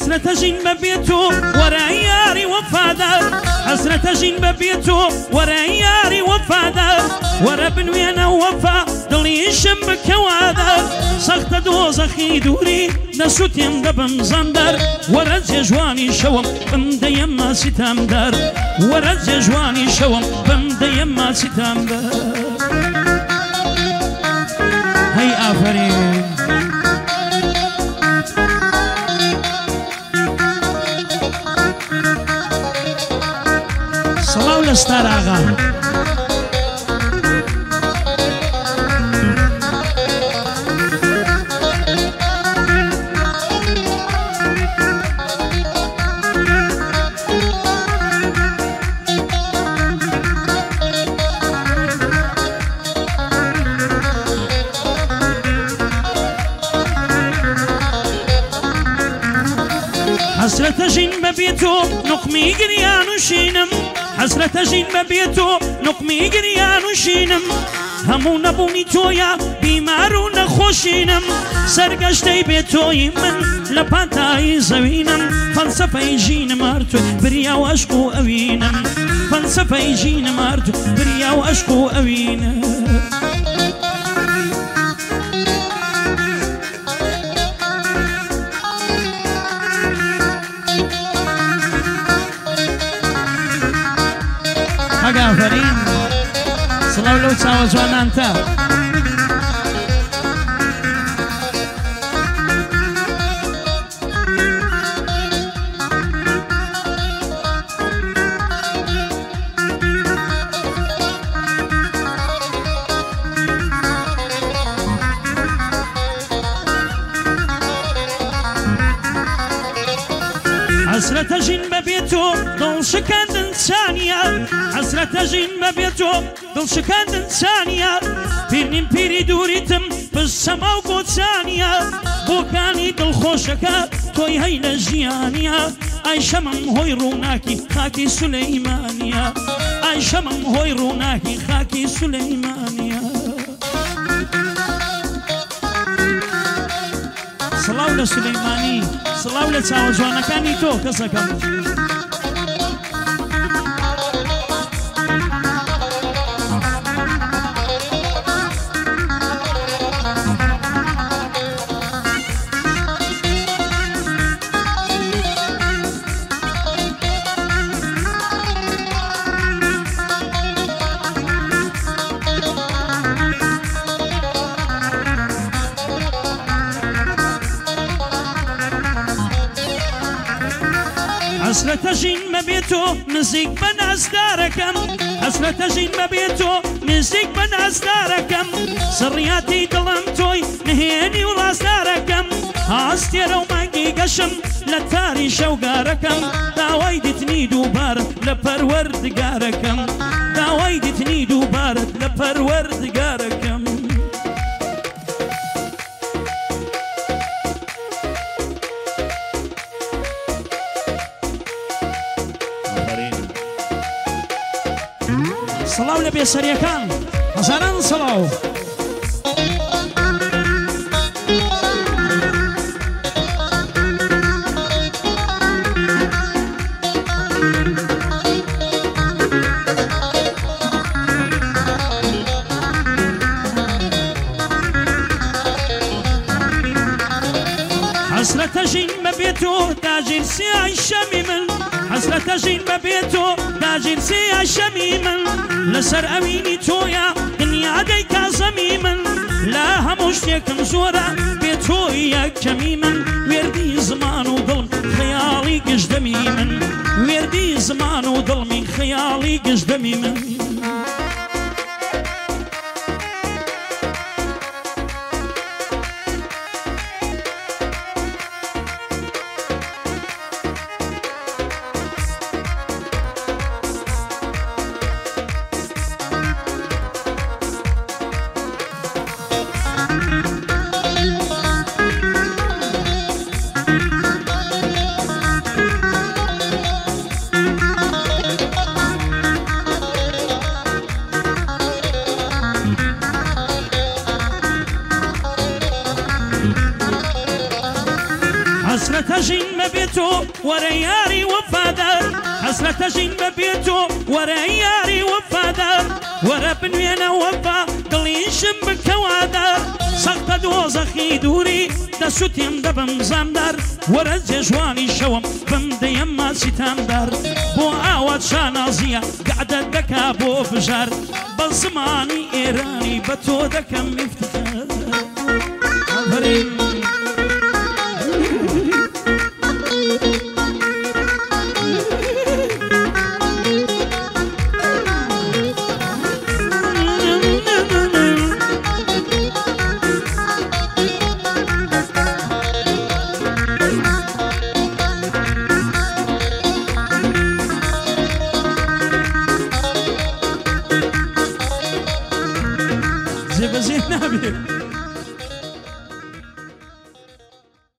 حسرة جين ببيتو ورياري وفادر حسرة جين ببيتو ورياري وفادر وربن وينا وفا دلي شمك وادر سخت دوزخي دوري نسوتيم دبم زندر ورد جواني شوم بمد يما ستام دار ورد جواني شوم بمد يما ستام دار هي آفرين صلاة لستار آغا حسرة جين ببيتو نقمي قريان وشينم حسرة جين ببيتو نقمي قريان وشينم همو نبوني تويا بيمارو نخوشينم سرقشتي بيتوي من لباتاي زوينم فلسفة جين مارتو بريا واشكو اوينم فلسفة جين مارتو بريا واشكو اوينم آفرین صلاة لو تساوى جوانان تا حسرة جين ببيتو دل شكاند ثانية حسرة جين ببيتو دل شكاند ثانية بيرنين بيري دوريتم بالسما وقود ثانية بوكاني دل خوشكا توي هينا جيانية اي شمم هوي روناكي خاكي سليمانية اي شمم هوي روناكي خاكي سليمانية صلاة لسليماني صلاة لتساوى جوانا كاني تو كسكم حسرة جين ببيتو نزيك بناس داركم حسرة جين ببيتو نزيك بناس داركم سرياتي دلمتوي نهيني ولاس داركم هاستيرو مانجي قشم لتاري شوقاركم داويد تنيدو بارد لبرورد قاركم داويد تنيدو بارد لبرورد قاركم صلاة لبي سريكان هزاران صلاة حسرة جين ببيتو تاجر سياي شميمن حسرة جين ببيتو تاجر سياي شميمن لسر أويني تويا دنيا ديكا زميمن لا هموشتيكم زورا بيتويا كميمن ويردي زمان وظلم خيالي قجدمي من ويردي زمان وظلمي خيالي قجدمي من وەرە یاری وەفادار حەسرەتەژین بە بێتۆ وەرە یاری وەفادار وەرە بنوێنە وەفا دڵیشم بکەوادار سەختە دۆزەخی دووری دەسووتێم دەبم زامدار وەرە جێژوانی شەوم بم دەیەم ماچیتاندار بۆ ئاوات شانازیە گعدە دەکا بۆ بژار بە زمانی ئێرانی بە تۆ دەکەم میفتخار زێبەزێ نابێت